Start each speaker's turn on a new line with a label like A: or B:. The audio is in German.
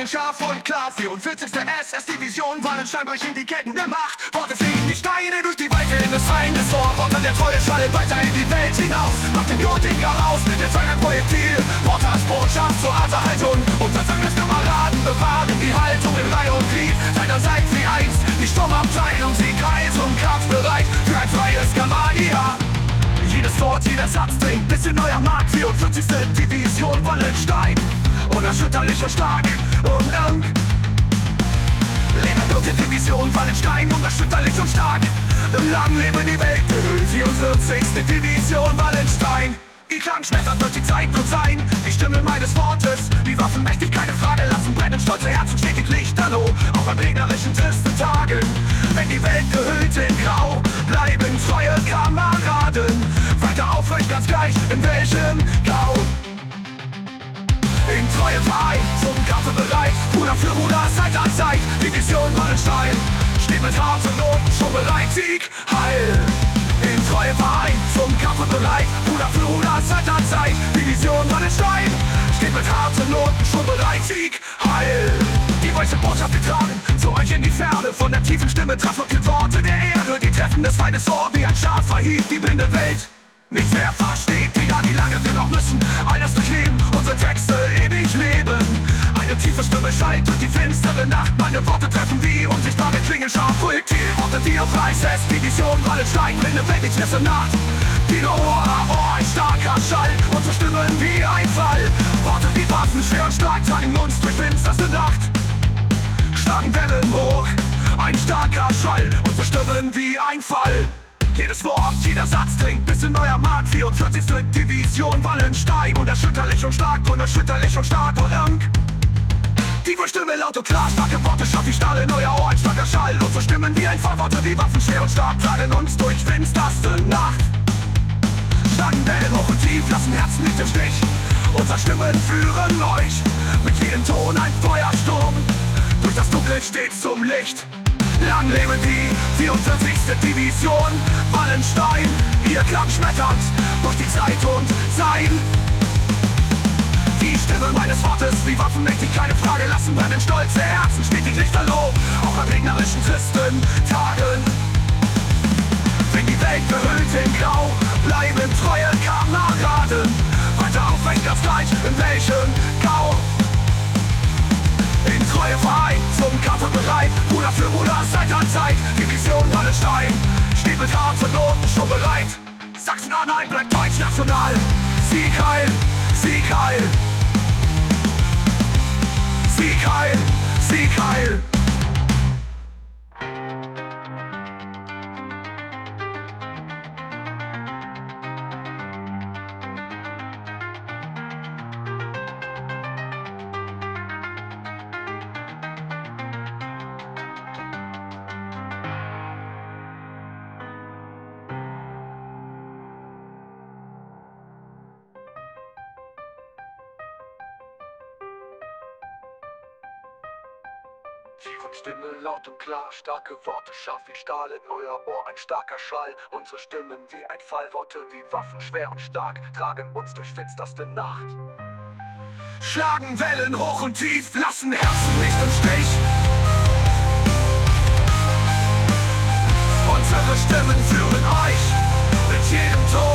A: klingen scharf und klar. 44. SS-Division, Wallenstein brechen die Ketten der Macht. Worte fliegen die Steine durch die Weite in des Feindes Tor. Worte der Treue schallt weiter in die Welt hinaus. Macht den Jodinker raus mit dem Projektil. Worte als Botschaft zur Arterhaltung. Unser Kameraden bewahren die Haltung in Reihe und Glied. Seinerseits wie einst die Sturmabteilung. Sie kreist und kampfbereit für ein freies Germania. Jedes Wort, jeder Satz dringt bis in euer Markt. 44. Division Wallenstein, unerschütterlich und stark und lang. Leben durch die Division Wallenstein, unerschütterlich und stark. Lang lebe die Welt, 44. Division Wallenstein. Die Klang schmettert durch die Zeit und sein. Die Stimme meines Wortes, die Waffen mächtig, keine Frage, lassen brennen stolze Herzen stetig lichterloh. Auch an regnerischen tristen Tagen, wenn die Welt gehüllt in Grau, bleiben treue Kameraden weiter aufrecht, ganz gleich in welchem Gau. In treue Verein, zum Kampfe bereit, Bruder für Bruder, Seite an Seite. Division Wallenstein steht mit harten Noten schon bereit, Sieg, Heil. In treue Verein, zum Kampfe bereit, Bruder für Bruder, Seite an Seite. Division Wallenstein steht mit harten Noten schon bereit, Sieg, Heil. Die weiße Botschaft getragen, zu euch in die Ferne. Von der tiefen Stimme treffen die Worte der Erde. Die treffen des Feindes Ohr wie ein Schaf verhielt die blinde Welt. Nichts mehr versteht, wie lange wir noch müssen alles durchleben, unsere Texte ewig leben. Eine tiefe Stimme schallt durch die finstere Nacht. Meine Worte treffen wie unsichtbare Klingen scharf. Projektil, Worte, die auf Reis ist. Division Wallenstein, blinde Welt, nichts mehr zur Nacht. Die Ohr am Ohr, ein starker Schall. Unsere Stimmen wie ein Fall. Worte wie Waffen, schwer und stark, tragen uns durch finsterste Nacht. Schlagen Wellen hoch, ein starker Schall. Unsere Stimmen wie ein Fall. Jedes Wort, jeder Satz dringt bis in euer Markt. 44. Division Wallenstein, unerschütterlich und stark, unerschütterlich und stark und lang. Tiefe Stimme, laut und klar, starke Worte, scharf wie Stahl in euer Ohr, ein starker Schall. Unsere Stimmen wie ein Fall, Worte wie Waffen, schwer und stark, tragen uns durch finsterste Nacht. Schlagen Wellen hoch und tief, lassen Herzen nicht im Stich. Unsere Stimmen führen euch mit jedem Ton ein Feuersturm durch das Dunkel stets zum Licht. Lang lebe die 44. Division Wallenstein. Ihr Klang schmettert durch die Zeit und Sein. Die Stimme meines Wortes, wie waffenmächtig, keine Frage, lassen brennen stolze Herzen stetig lichterloh, auch an regnerischen tristen Tagen. Wenn die Welt gehüllt in Grau, bleiben treue Kameraden weiter aufrecht, ganz gleich in welchem Gau. In treue Verein, zum Kampfe bereit, Bruder für Bruder, Seite an Seite. Division Wallenstein steht mit harten Noten schon bereit. Sachsen-Anhalt bleibt deutsch national. Sieg heil, Sieg heil. Sieg heil, Sieg heil. Tiefe Stimme, laut und klar, starke Worte, scharf wie Stahl in euer Ohr, ein starker Schall. Unsere Stimmen wie ein Fall, Worte wie Waffen, schwer und stark, tragen uns durch finsterste Nacht. Schlagen Wellen hoch und tief, lassen Herzen nicht im Stich. Unsere Stimmen führen euch mit jedem Ton